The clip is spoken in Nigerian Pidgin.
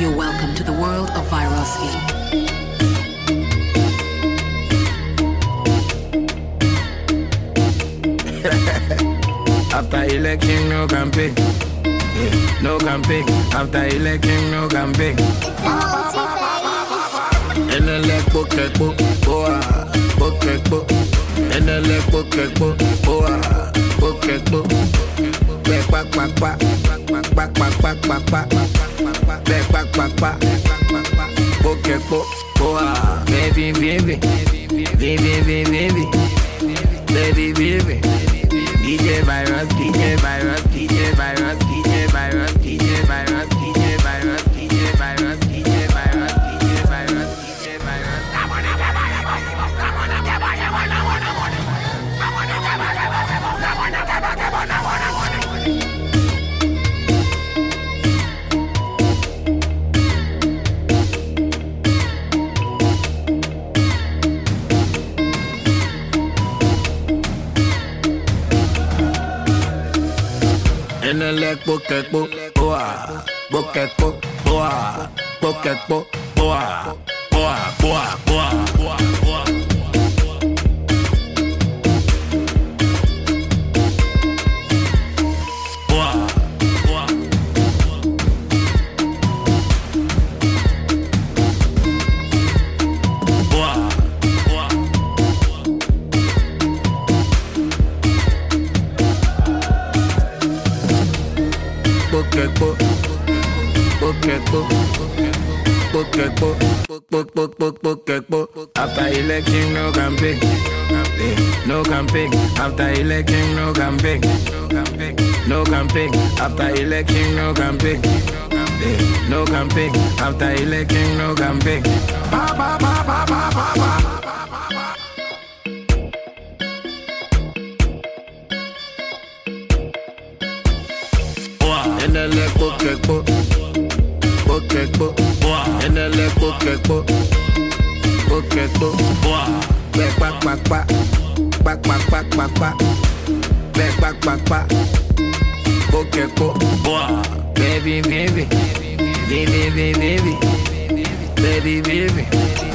You're welcome to the world of Viroski. After election, no campaign. Yeah, no campaign. After election, no campaign. And the leg book, boa, book, and the leg book, boa, book, back, boa, baby, DJ Virus, DJ Virus, DJ Virus, DJ Virus, DJ Virus, DJ Virus, DJ Virus, DJ Virus, DJ Virus, DJ Virus. En el leg boa, boa, after election no campaign, no campaign. After election no campaign, no campaign. After election no campaign, no campaign. After election no campaign. En el book, en el book, baby, baby, baby, baby, baby, baby, baby.